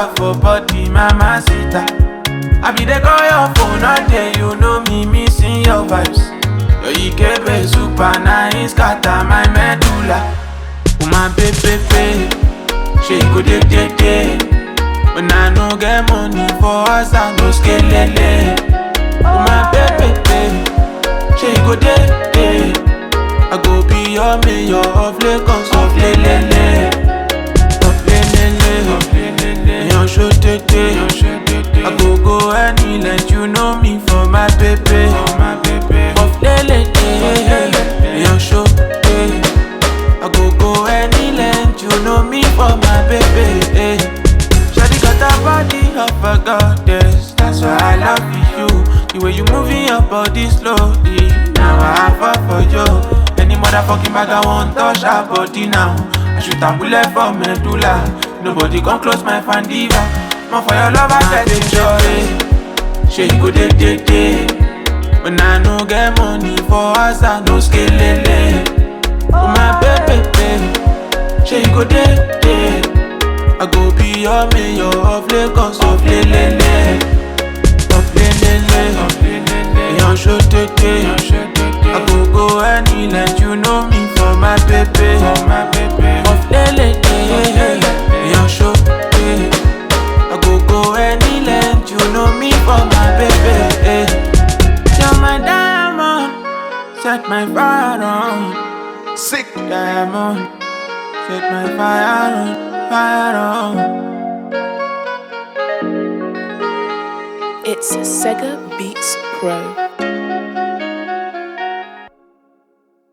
back for body, mama sita. I be the call your phone all day, you know me missing your vibes. Your Ikebe super nice, scatter my medulla. Oh my baby, she go day. When I no get money for us, I no skelele. Oh my baby, she go day. I go be your mayor of Lagos, of Lelele. Yon show tete. I go any let you know me for my baby. Of Lelele. Yon show tete. I go any let you know me for my baby. Shawty got a body of a goddess, that's why I love you. The way you moving your body slowly, now I fall for you. Any motherfucking bag I want touch her body now. I shoot a bullet for medulla. Nobody come close my fan diva. More for your love I get enjoy. She go day. When I no get money for us I no skelele. Oh my baby, she go day. I go be your mayor of Lagos, of Lelele. Of Lelele. Yon show tete. I go any let you know me for my baby. Of Lelele. Yon show tete. I go any let you know me for my baby. You're my diamond, set my fire on. Sick. Diamond, set my fire on. It's Sega Beats Pro.